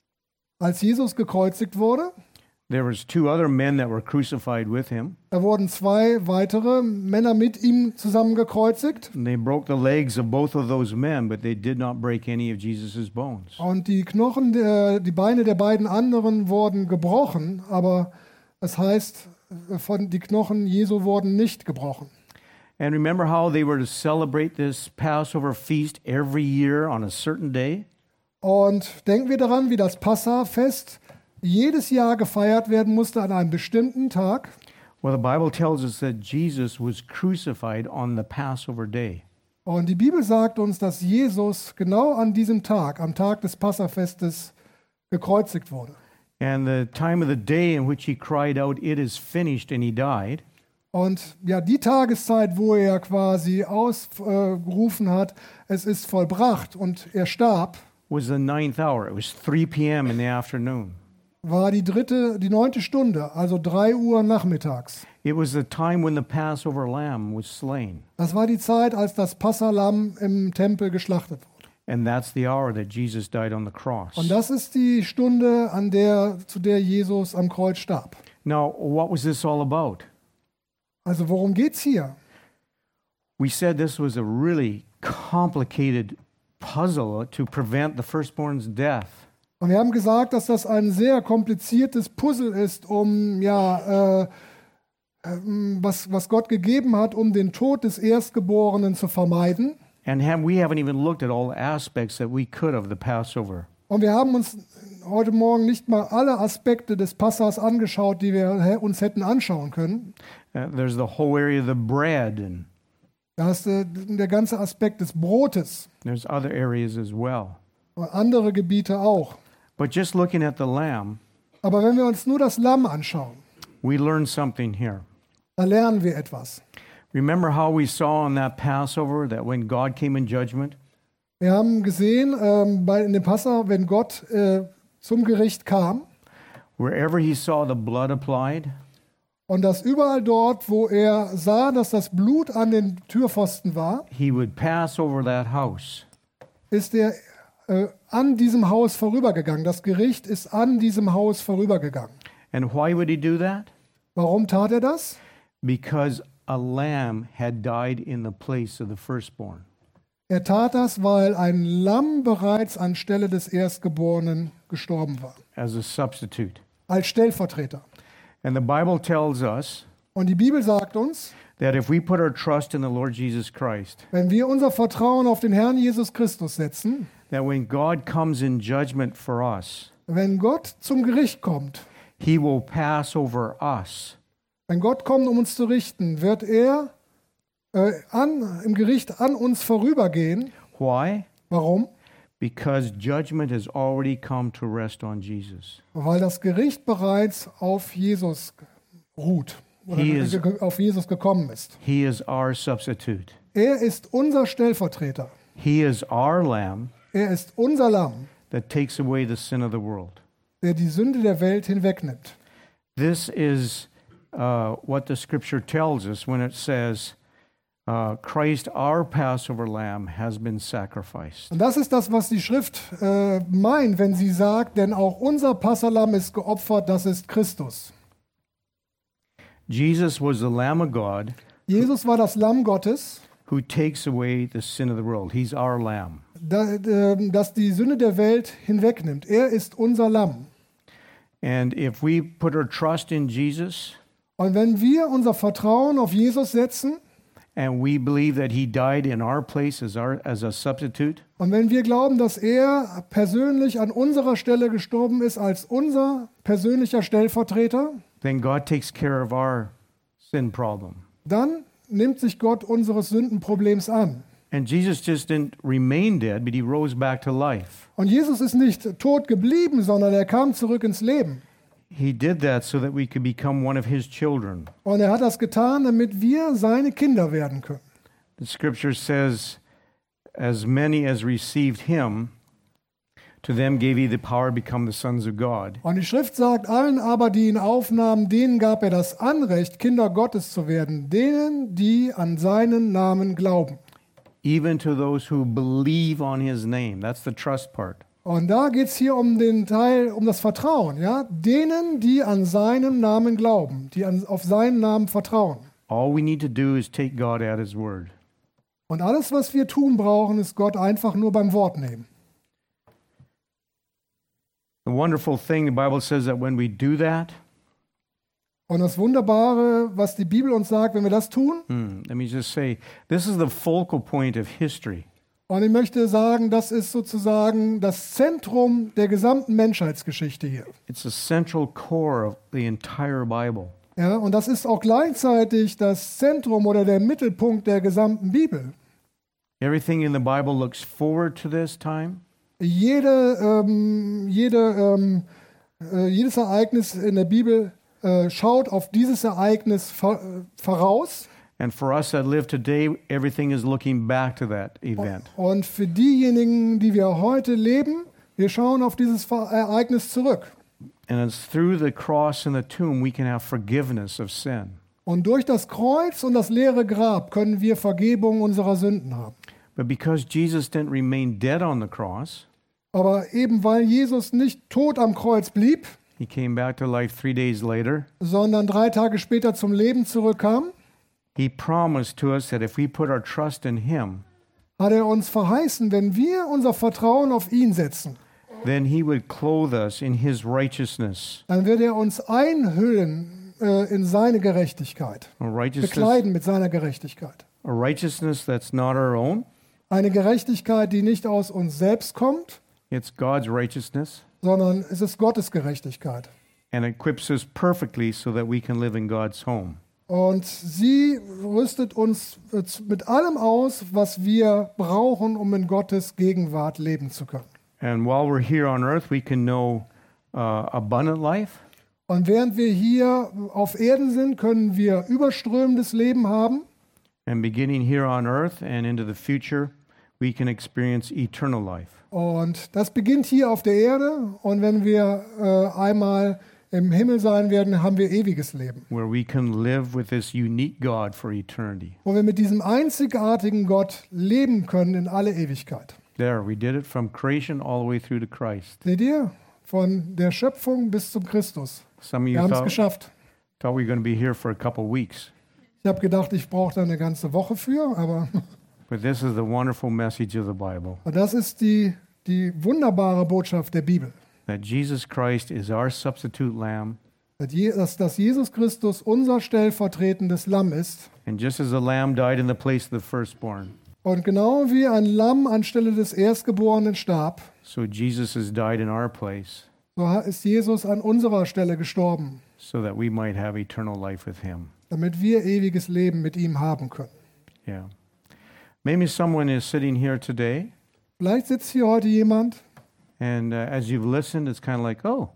als Jesus gekreuzigt wurde. there was two other men that were crucified with him. Da wurden zwei weitere Männer mit ihm zusammen gekreuzigt. And they broke the legs of both of those men, but they did not break any of Jesus' bones. Und die Knochen, der, die Beine der beiden anderen wurden gebrochen, aber es heißt, von, die Knochen Jesu wurden nicht gebrochen. And remember how they were to celebrate this Passover feast every year on a certain day? Und denken wir daran, wie das Passafest jedes Jahr gefeiert werden musste an einem bestimmten Tag. Well, the Bible tells us that Jesus was crucified on the Passover day. Und die Bibel sagt uns, dass Jesus genau an diesem Tag, am Tag des Passafestes, gekreuzigt wurde. And the time of the day in which he cried out, "It is finished," and he died, Und ja, die Tageszeit, wo er quasi ausgerufen hat, es ist vollbracht und er starb, was the ninth hour. It was three p.m. in the afternoon. war die dritte, die neunte Stunde, also drei Uhr nachmittags. It was the time when the Passover lamb was slain. Das war die Zeit, als das Passahlamm im Tempel geschlachtet wurde. And that's the hour that Jesus died on the cross. Und das ist die Stunde, an der, zu der Jesus am Kreuz starb. Now, what was this all about? Also worum geht's hier? We said this was a really complicated puzzle to prevent the firstborn's death. Und wir haben gesagt, dass das ein sehr kompliziertes Puzzle ist, um ja äh, ähm, was, was Gott gegeben hat, um den Tod des Erstgeborenen zu vermeiden. And have, we haven't even looked at all the aspects that we could of the Passover. Und wir haben uns heute Morgen nicht mal alle Aspekte des Passas angeschaut, die wir uns hätten anschauen können. Uh, there's the whole area of the bread, and Da ist äh, der ganze Aspekt des Brotes there's other areas as well. und andere Gebiete auch. But just looking at the lamb, Aber wenn wir uns nur das Lamm anschauen, we learn something here. da lernen wir etwas. Remember how we saw on that Passover that when God came in judgment, Wir haben gesehen, ähm, bei, in dem Passa, wenn Gott äh, zum Gericht kam, wherever he saw the blood applied, und dass überall dort, wo er sah, dass das Blut an den Türpfosten war, he would pass over that house. ist er äh, an diesem Haus vorübergegangen. Das Gericht ist an diesem Haus vorübergegangen. And why would he do that? Warum tat er das? Because a lamb had died in the place of the firstborn. Er tat das, weil ein Lamm bereits anstelle des Erstgeborenen gestorben war. As a substitute. Als Stellvertreter. And the Bible tells us Und die Bibel sagt uns, that if we put our trust in the Lord Jesus Christ, wenn wir unser Vertrauen auf den Herrn Jesus Christus setzen, that when God comes in judgment for us, wenn Gott zum Gericht kommt, he will pass over us. wenn Gott kommt, um uns zu richten, wird er äh, an, im Gericht an uns vorübergehen. Why? Warum? Because judgment has already come to rest on Jesus. Weil das Gericht bereits auf Jesus ruht oder He is- ge- auf Jesus gekommen ist. He is our substitute. Er ist unser Stellvertreter. He is our lamb Er ist unser Lamm, that takes away the sin of the world. der die Sünde der Welt hinwegnimmt. This is uh, what the scripture tells us when it says, uh, Christ, our Passover lamb, has been sacrificed. Und das ist das, was die Schrift äh, meint, wenn sie sagt, denn auch unser Passahlamm ist geopfert, das ist Christus. Jesus was the Lamb of God Jesus war das Lamm Gottes, who takes away the sin of the world. He's our lamb. da, äh, das die Sünde der Welt hinwegnimmt. Er ist unser Lamm. And if we put our trust in Jesus Und wenn wir unser Vertrauen auf Jesus setzen and we believe that he died in our place as, our, as a substitute, und wenn wir glauben, dass er persönlich an unserer Stelle gestorben ist als unser persönlicher Stellvertreter, then God takes care of our sin problem. dann nimmt sich Gott unseres Sündenproblems an. And Jesus just didn't remain dead, but he rose back to life. Und Jesus ist nicht tot geblieben, sondern er kam zurück ins Leben. He did that so that we could become one of his children. Und er hat das getan, damit wir seine Kinder werden können. The scripture says, as many as received him, to them gave he the power to become the sons of God. Und die Schrift sagt, allen aber, die ihn aufnahmen, denen gab er das Anrecht, Kinder Gottes zu werden, denen, die an seinen Namen glauben. Even to those who believe on his name. That's the trust part. Und da geht es hier um den Teil, um das Vertrauen, ja? Denen, die an seinen Namen glauben, die an, auf seinen Namen vertrauen. All we need to do is take God at his word. Und alles, was wir tun brauchen, ist Gott einfach nur beim Wort nehmen. The wonderful thing, the Bible says that when we do that, Und das Wunderbare, was die Bibel uns sagt, wenn wir das tun, hmm, let me just say, this is the focal point of history. und ich möchte sagen, das ist sozusagen das Zentrum der gesamten Menschheitsgeschichte hier. It's the central core of the entire Bible. Ja, und das ist auch gleichzeitig das Zentrum oder der Mittelpunkt der gesamten Bibel. Everything in the Bible looks forward to this time. Jede, ähm, jede, ähm, äh, jedes Ereignis in der Bibel äh, schaut auf dieses Ereignis vor, äh, voraus. And for us that live today, everything is looking back to that event. Und für diejenigen, die wir heute leben, wir schauen auf dieses Ver- Ereignis zurück. And it's through the cross and the tomb we can have forgiveness of sin. Und durch das Kreuz und das leere Grab können wir Vergebung unserer Sünden haben. But because Jesus didn't remain dead on the cross, Aber eben weil Jesus nicht tot am Kreuz blieb, he came back to life three days later. sondern drei Tage später zum Leben zurückkam, He promised to us that if we put our trust in him, hat er uns verheißen, wenn wir unser Vertrauen auf ihn setzen, then he would clothe us in his righteousness. dann wird er uns einhüllen äh, in seine Gerechtigkeit, A righteousness, bekleiden mit seiner Gerechtigkeit. a righteousness that's not our own. Eine Gerechtigkeit, die nicht aus uns selbst kommt, It's God's righteousness, sondern es ist Gottes Gerechtigkeit. and equips us perfectly so that we can live in God's home. Und sie rüstet uns mit allem aus, was wir brauchen, um in Gottes Gegenwart leben zu können. And while we're here on earth, we can know uh, abundant life, Und während wir hier auf Erden sind, können wir überströmendes Leben haben. and beginning here on earth and into the future, we can experience eternal life. Und das beginnt hier auf der Erde. Und wenn wir äh, einmal im Himmel sein werden, haben wir ewiges Leben. Where we can live with this unique God for eternity. Wo wir mit diesem einzigartigen Gott leben können in alle Ewigkeit. There, we did it from creation all the way through to Christ. Seht ihr? Von der Schöpfung bis zum Christus. Some of Wir you haben es thought, geschafft. thought we were going to be here for a couple weeks. Ich habe gedacht, ich brauche da eine ganze Woche für, aber But this is the wonderful message of the Bible, das ist die, die wunderbare Botschaft der Bibel. that Jesus Christ is our substitute lamb. Dass, dass Jesus Christus unser stellvertretendes Lamm ist. And just as the lamb died in the place of the firstborn, Und genau wie ein Lamm anstelle des Erstgeborenen starb, so Jesus has died in our place, so ist Jesus an unserer Stelle gestorben, so that we might have eternal life with him. damit wir ewiges Leben mit ihm haben können. Yeah. Maybe someone is sitting here today, Vielleicht sitzt hier heute jemand and uh, as you've listened, it's kind of like, oh,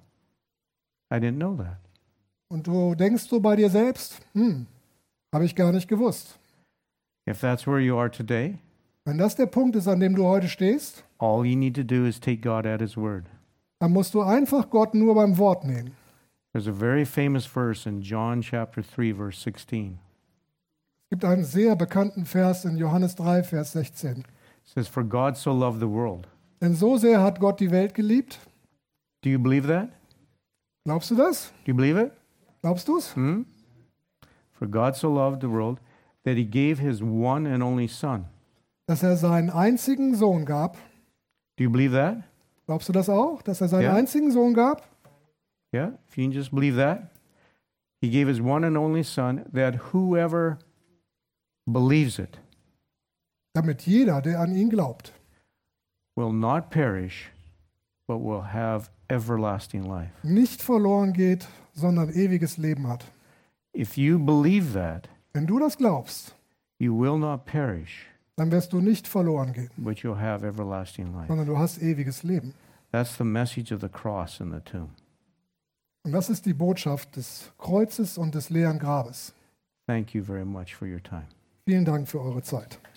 I didn't know that. und du denkst so bei dir selbst, hm, habe ich gar nicht gewusst. If that's where you are today, Wenn das der Punkt ist, an dem du heute stehst, all you need to do is take God at his word. dann musst du einfach Gott nur beim Wort nehmen. There's a very famous verse in John chapter three, verse sixteen. Es gibt einen sehr bekannten Vers in Johannes drei, Vers sechzehn. It says, "For God so loved the world." Denn so sehr hat Gott die Welt geliebt. Do you believe that? Glaubst du das? Do you believe it? Glaubst du es? Hmm? For God so loved the world that he gave his one and only son. Dass er seinen einzigen Sohn gab. Do you believe that? Glaubst du das auch? Dass er seinen Ja. einzigen Sohn gab? Yeah, if you can just believe that. He gave his one and only son that whoever believes it Damit jeder, der an ihn glaubt, will not perish, but will have everlasting life. nicht verloren geht, sondern ewiges Leben hat. If you believe that, Wenn du das glaubst, you will not perish, dann wirst du nicht verloren gehen, but you'll have everlasting life. sondern du hast ewiges Leben. That's the message of the cross and the tomb. Und das ist die Botschaft des Kreuzes und des leeren Grabes. Thank you very much for your time. Vielen Dank für eure Zeit.